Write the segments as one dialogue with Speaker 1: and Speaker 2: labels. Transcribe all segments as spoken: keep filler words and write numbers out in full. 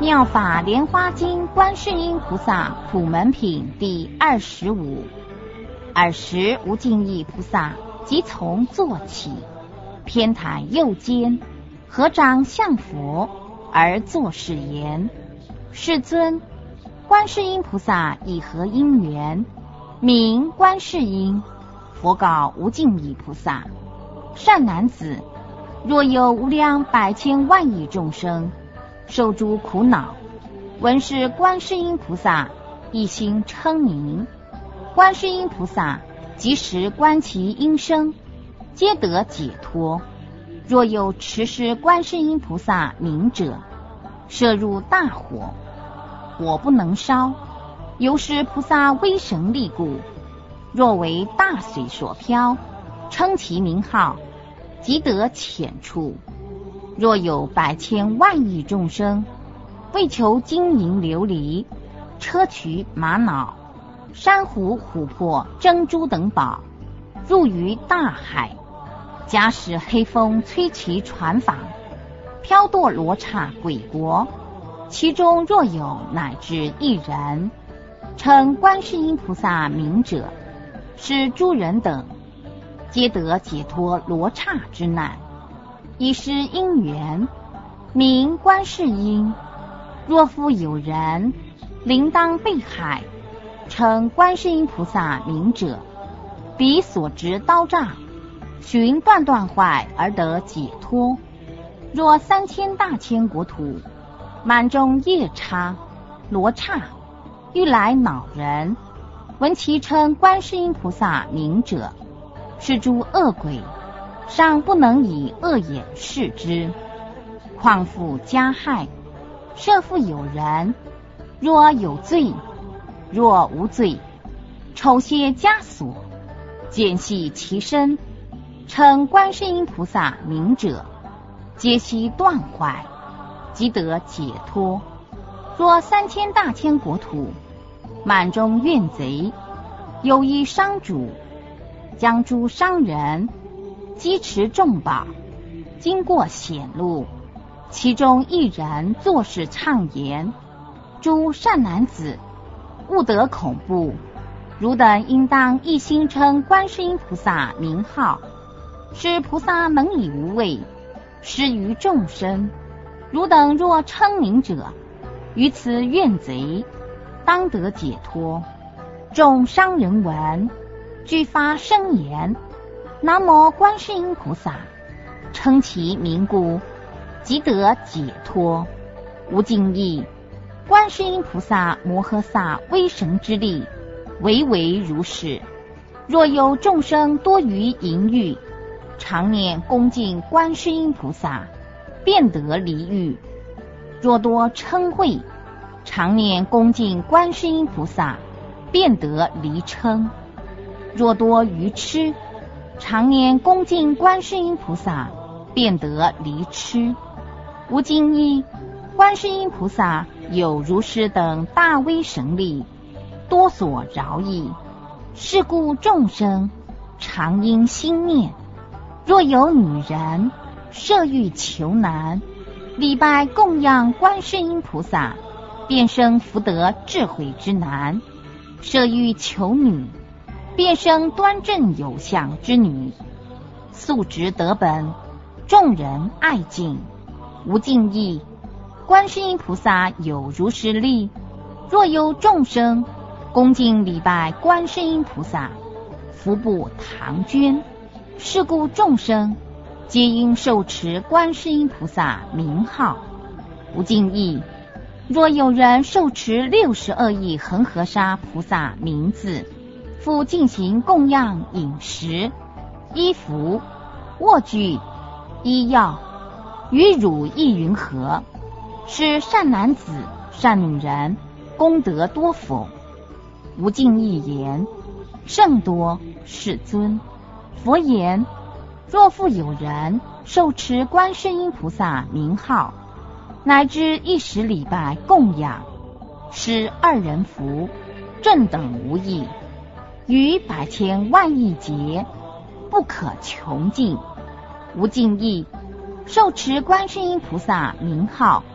Speaker 1: 妙法莲花经观世音菩萨普门品第二十五。尔时无尽意菩萨即从坐起，偏袒右肩，合掌向佛，而作是言：世尊，观世音菩萨以何因缘名观世音？佛告无尽意菩萨：善男子，若有无量百千万亿众生受诸苦恼，闻是观世音菩萨一心称名，观世音菩萨即时观其音声，皆得解脱。若有持是观世音菩萨名者，摄入大火，火不能烧，由是菩萨威神力故。若为大水所漂，称其名号，即得浅处。若有百千万亿众生为求金银琉璃、砗磲玛瑙、珊瑚琥珀珍珠等宝，入于大海，假使黑风吹其船舫，飘堕罗刹鬼国，其中若有乃至一人称观世音菩萨名者，是诸人等皆得解脱罗刹之难。以是因缘名观世音。若复有人临当被海，称观世音菩萨名者，彼所执刀杖寻断断坏而得解脱。若三千大千国土满中夜叉、罗刹欲来恼人，闻其称观世音菩萨名者，是诸恶鬼尚不能以恶眼视之，况复加害。设复有人，若有罪，若无罪，丑些枷锁，见系其身，称观世音菩萨名者，皆悉断坏，即得解脱。若三千大千国土满中怨贼，有一商主，将诸商人积持重宝，经过险路，其中一人作是唱言：诸善男子，勿得恐怖，汝等应当一心称观世音菩萨名号，使菩萨能以无畏施于众生。汝等若称名者，于此怨贼当得解脱。众商人闻，俱发声言：南无观世音菩萨，称其名故，即得解脱。无尽意观世音菩萨摩诃萨威神之力，唯为如是。若有众生多于淫欲，常念恭敬观世音菩萨，便得离欲；若多嗔恚，常念恭敬观世音菩萨，便得离嗔；若多愚痴，常念恭敬观世音菩萨，便得离痴。无尽意观世音菩萨有如是等大威神力，多所饶益。是故众生常应心念：若有女人设欲求男，礼拜供养观世音菩萨，便生福德智慧之男；设欲求女，便生端正有相之女。素质得本，众人爱敬。无尽意观世音菩萨有如是力。若有众生恭敬礼拜观世音菩萨，福不唐捐。是故众生皆应受持观世音菩萨名号。无尽意若有人受持六十二亿恒河沙菩萨名字，复进行供养饮食、衣服、卧具、医药，与汝意云何？是善男子、善女人，功德多否？无尽意言：甚多，世尊。佛言：若复有人受持观世音菩萨名号，乃至一时礼拜供养，施二人福，正等无异，于百千万亿劫，不可穷尽。无尽意受持观世音菩萨名号，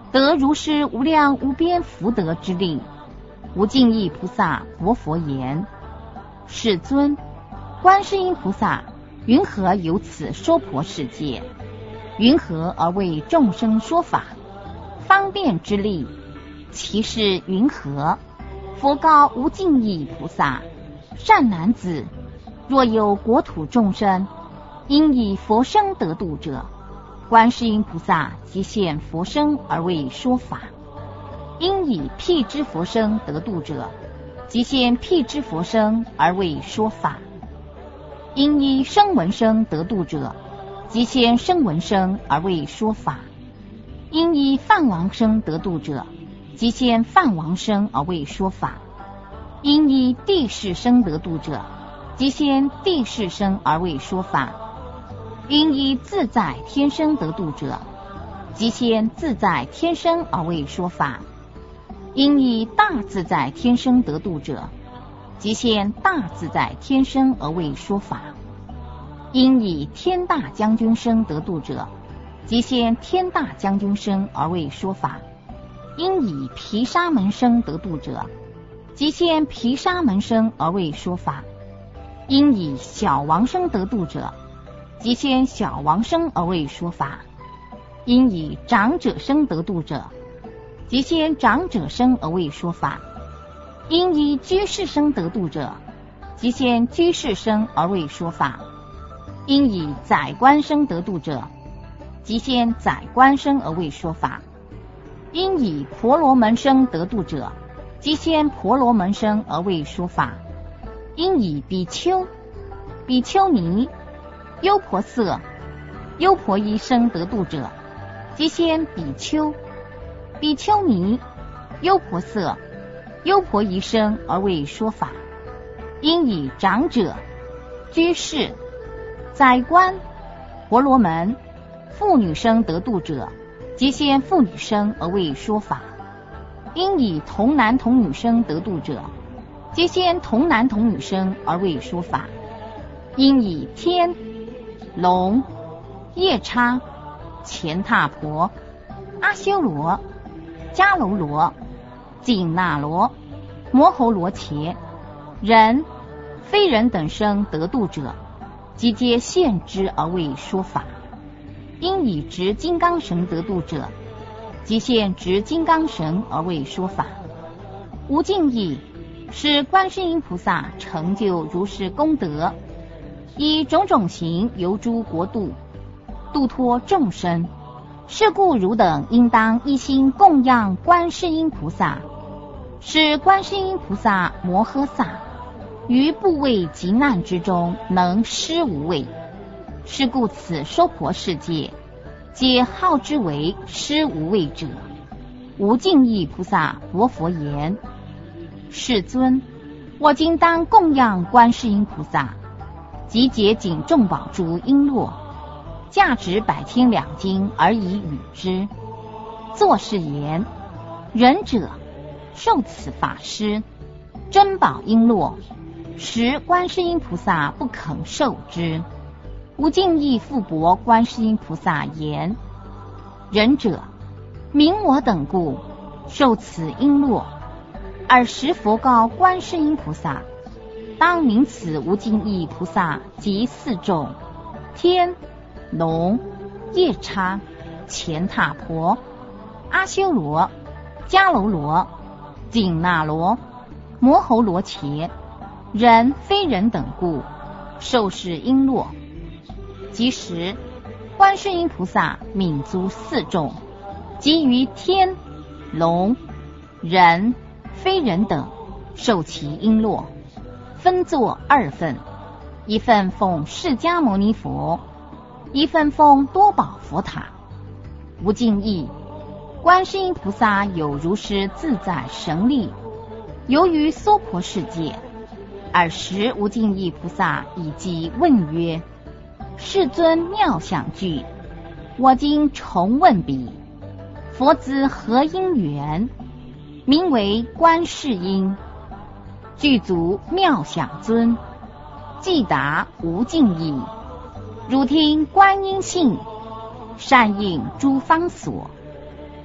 Speaker 1: 得如是无量无边福德之力。无尽意菩萨薄佛言：世尊，观世音菩萨云何有此娑婆世界？云何而为众生说法？方便之力，其是云何？佛告无尽意菩萨：善男子，若有国土众生，因以佛身得度者，观世音菩萨即现佛身而为说法；因以辟支佛身得度者，即现辟支佛身而为说法；因以声闻身得度者，即现声闻身而为说法；因以梵王身得度者，即现梵王身而为说法；因以地势身得度者，即现地势身而为说法；因以自在天身得度者，即现自在天身而为说法；因以大自在天身得度者，即现大自在天身而为说法；因以天大将军身得度者，即现天大将军身而为说法；因以毗沙门身得度者，即现毗沙门身而为说法；因以小王身得度者，即现小王身而为说法；因以长者身得度者，即现长者身而为说法；因以居士身得度者，即现居士身而为说法；因以宰官身得度者，即现宰官身而为说法；因以婆罗门身得度者，即现婆罗门身而为说法；因以比丘、比丘尼、优婆塞、优婆夷身得度者，即现比丘、比丘尼、优婆塞、优婆夷身而为说法；因以长者、居士、宰官、婆罗门、妇女身得度者，即现妇女身而为说法；因以童男童女身得度者，即现童男童女身而为说法；因以天、龙、夜叉、乾闼婆、阿修罗、迦楼罗、紧那罗、摩吼罗伽、人、非人等身得度者，即皆现之而为说法；因以执金刚神得度者，即现执金刚神而为说法。无尽意是观世音菩萨成就如是功德，以种种行游诸国度，度脱众生。是故汝等应当一心供养观世音菩萨，使观世音菩萨摩诃萨于怖畏急难之中能施无畏。是故此娑婆世界皆号之为施无畏者。无尽意菩萨薄佛言：世尊，我今当供养观世音菩萨，集结仅众宝珠璎珞，价值百千两金而以与之。作是言：仁者受此法施，珍宝璎珞，时观世音菩萨不肯受之。无尽意复驳观世音菩萨言：仁者，明我等故受此璎珞。尔时佛告观世音菩萨：当明此无尽意菩萨及四众天、龙、夜叉、乾闼婆、阿修罗、迦楼罗、紧那罗、摩吼罗伽、人非人等故受是璎珞。即时观世音菩萨泯足四众，即于天、龙、人、非人等受其璎珞，分作二份，一份奉释迦牟尼佛，一份奉多宝佛塔。无尽意观世音菩萨有如是自在神力，由于娑婆世界。尔时无尽意菩萨以偈问曰：世尊妙想具，我今重问彼，佛子何因缘？名为观世音。具足妙想尊，即达无尽意。汝听观音性，善应诸方所。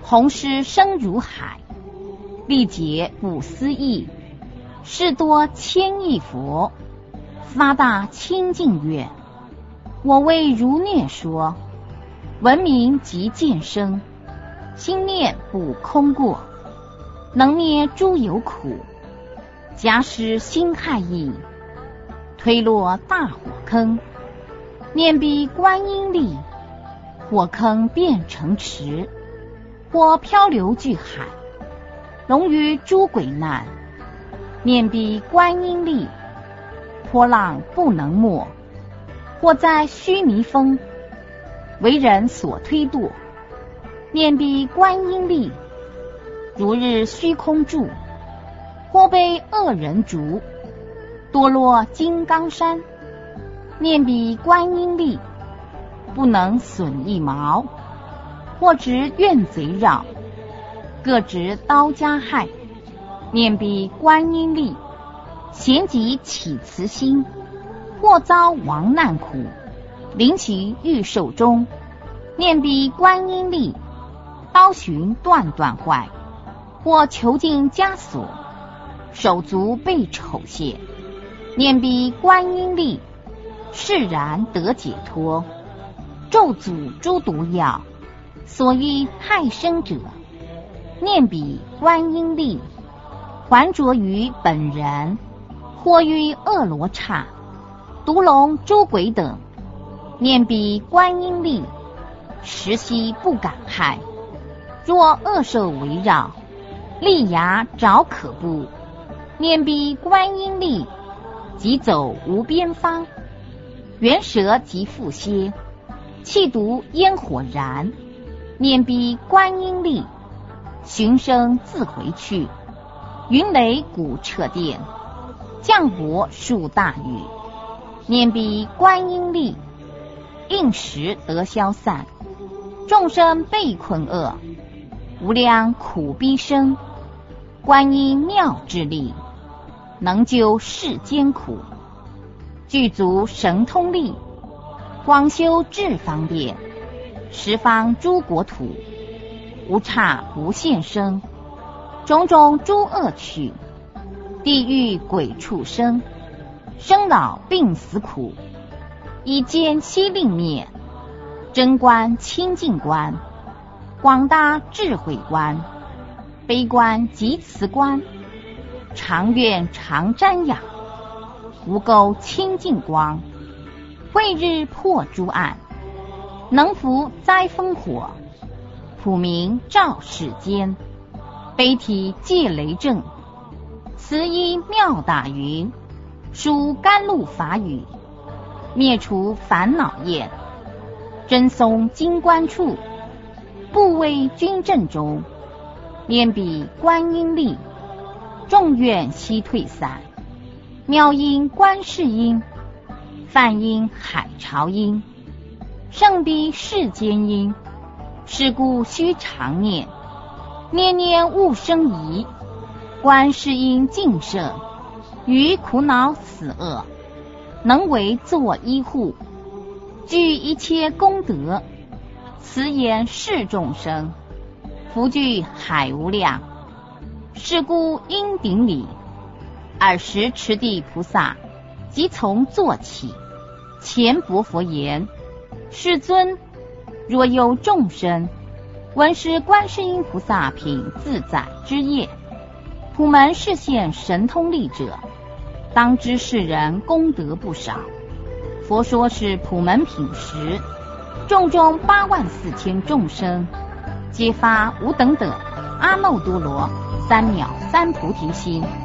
Speaker 1: 弘施深如海，历劫不思议，事多千亿佛，发大清净愿。我为如念说，闻名即见生，心念不空过，能灭诸有苦，假使心害意，推落大火坑，念彼观音力，火坑变成池，或漂流巨海，融于诸鬼难，念彼观音力，波浪不能没，或在须弥峰，为人所推堕，念彼观音力，如日虚空住，或被恶人逐，堕落金刚山，念彼观音力，不能损一毛，或执怨贼扰，各执刀加害，念彼观音力，咸即起慈心，或遭亡难苦，临其欲寿中，念彼观音力，刀寻断断坏，或囚禁枷锁，手足被丑亵，念彼观音力，释然得解脱，咒诅诸毒药，所欲害生者，念彼观音力，还着于本人，或于恶罗刹、毒龙、诸鬼等，念彼观音力，时悉不敢害。若恶兽围绕，利牙爪可怖，念彼观音力，即走无边方，猿蛇即复歇，气毒烟火燃，念彼观音力，寻声自回去，云雷鼓彻电，降雹数大雨，念彼观音力，应时得消散，众生被困厄，无量苦逼生，观音妙智力，能救世间苦，具足神通力，广修智方便，十方诸国土，无刹无现生，种种诸恶趣，地狱鬼畜生，生老病死苦，以见悉令灭，真观清净观，广大智慧观，悲观及慈观，常愿常瞻仰，无垢清净光，慧日破诸暗，能伏灾风火，普明照世间，悲体戒雷震，慈衣妙大云，属甘露法语，灭除烦恼业，真松金冠处，不为军阵中，念彼观音力，众愿悉退散，妙音观世音，梵音海潮音，胜彼世间音，是故须常念，念念勿生疑，观世音净圣，于苦恼死厄，能为作依护，具一切功德，慈言示众生，福聚海无量。是故因顶礼，尔时持地菩萨即从坐起，前薄佛言：世尊，若有众生闻是观世音菩萨品自在之业，普门示现神通力者，当知世人功德不少。佛说是普门品时，众中八万四千众生，皆发无等等阿耨多罗三藐三菩提心，